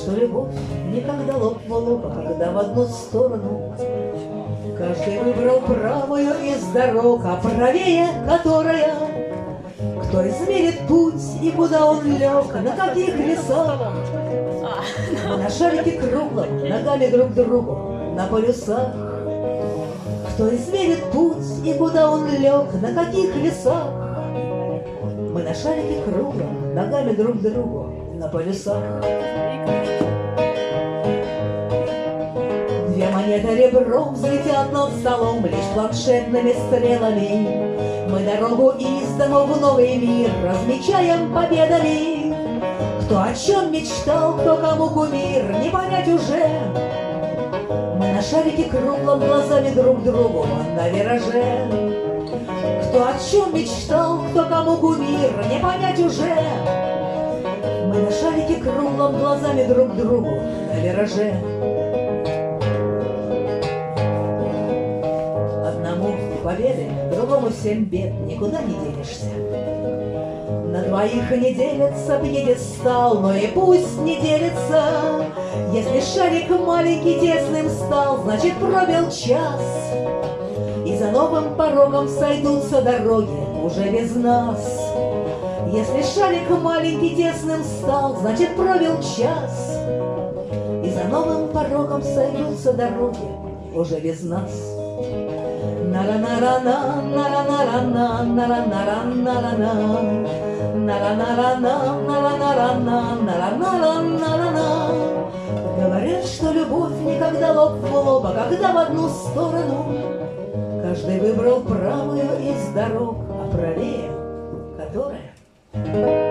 что любовь никогда лоб в лоб, а когда в одну сторону. Каждый выбрал правую из дорог, а правее которая. Кто измерит путь и куда он лег, на каких весах. Мы на шарике круглом, ногами друг к другу, на полюсах. Кто измерит путь и куда он лег, на каких весах. Мы на шарике круглом, ногами друг к другу, на полюсах. Две монеты ребром взлетят над столом лишь планшетными стрелами. Мы дорогу из дома в новый мир размечаем победами. Кто о чем мечтал, кто кому кумир, не понять уже. Мы на шарике круглом глазами друг другу на вираже. Кто о чем мечтал, кто кому кумир, не понять уже. Мы на шарике круглом глазами друг другу на вираже. Одному победы, другому 7 бед, никуда не денешься. На двоих не делится пьедестал, но и пусть не делится. Если шарик маленький тесным стал, значит пробил час. И за новым порогом сойдутся дороги уже без нас. Если шарик маленький тесным стал, значит пробил час. И за новым порогом сойдутся дороги уже без нас. Нара-нара-на, нара-нара-на, нара-нара-нара-на, нара-нара-на, нара-нара-на, нара-нара-нара-на. Говорят, что любовь никогда лоб в лоб, а когда в одну сторону. Каждый выбрал правую из дорог, а правее которая.